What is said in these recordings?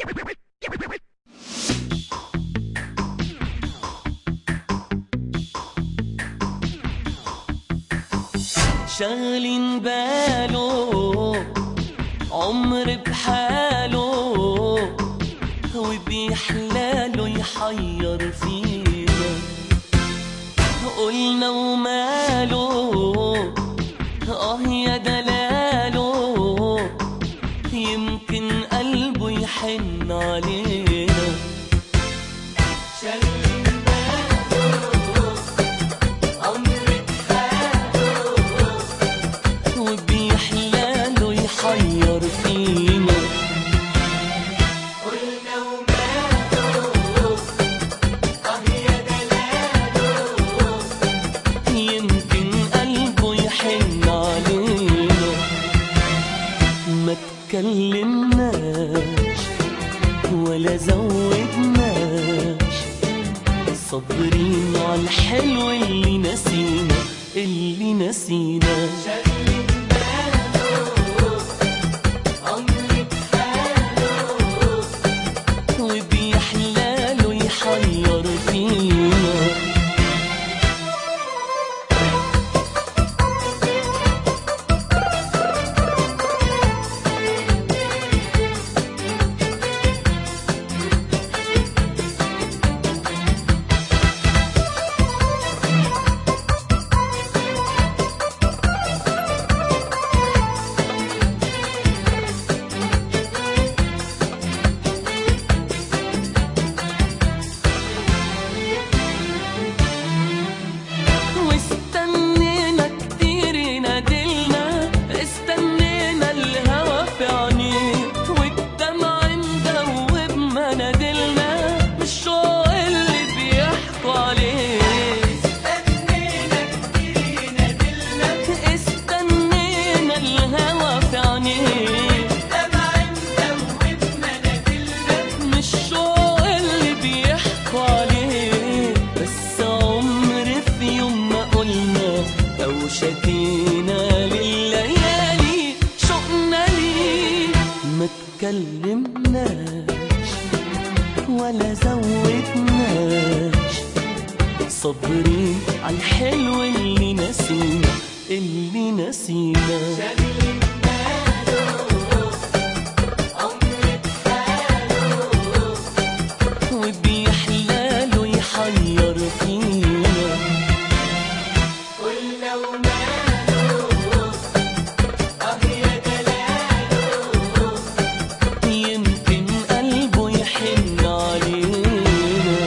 شاغلين باله عمر بحاله وبيحلاله يحير فينا، قلنا وماله يا دلاله يمكن قلبه يحن علينا. شاغلين باله عمر بحاله وبيحلاله يحير فينا، قلنا وماله يا دلاله يمكن قلبه يحن علينا. ما تكلمناش ولا زودناش، صابرين على الحلو اللي نسينا اللي نسينا. شاغلين باله عمر بحاله وبيحلاله يحير فينا. شكينا لليالي شوقنا ليه، ما تكلمناش ولا زودناش، صابرين على الحلو اللي نسينا اللي نسينا. شاغلين باله عمر بحاله وبيحلاله يحير فينا، قلنا وماله يا دلاله يمكن قلبه يحن علينا.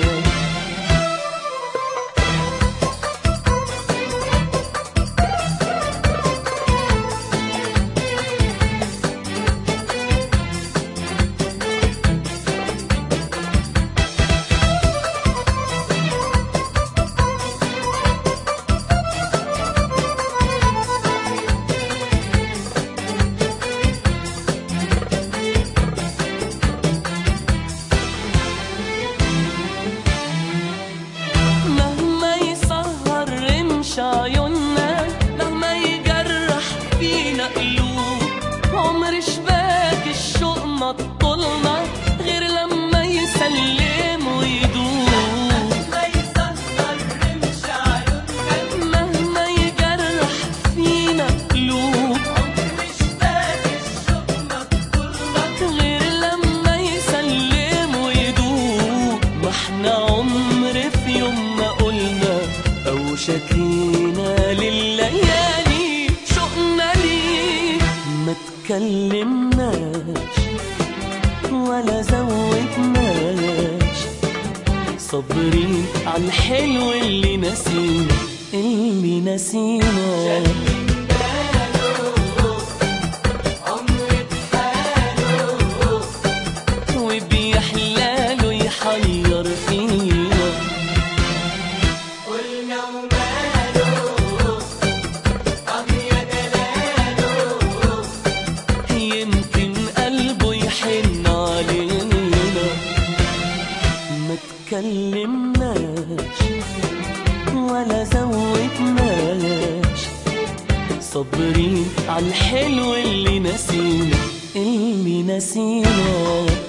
عيوننا مهما يجرح فينا قلوب، عمر شباك الشوق ما تطولنا غير لما يسلم ويدوب. مهما يسهر رمش عيوننا مهما يجرح فينا قلوب، عمر شباك الشوق ما تطولنا غير لما يسلم ويدوب. ما احنا عمر في يوم ما قلنا أو شكينا لليالي شوقنا ليه، ما تكلمناش ولا زودناش، صابرين على الحلو اللي نسينا اللي نسينا. شاغلين باله عمر بحاله وبيحلاله يحير فينا، قلنا وماله يا دلاله يمكن قلبه يحن علينا. ما تكلمناش ولا زودناش، صابرين على الحلو اللي نسينا اللي نسينا.